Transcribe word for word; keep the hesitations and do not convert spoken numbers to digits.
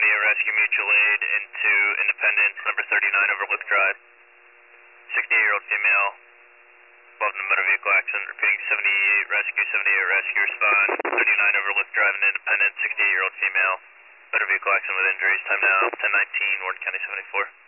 seventy-eight Rescue Mutual Aid into Independence, number thirty-nine Overlook Drive. sixty-eight-year-old female, involved in a motor vehicle accident, repeating seventy-eight Rescue, seventy-eight Rescue, respond, thirty-nine Overlook Drive in Independence, sixty-eight-year-old female, motor vehicle accident with injuries, time now ten nineteen, Warden County seventy-four.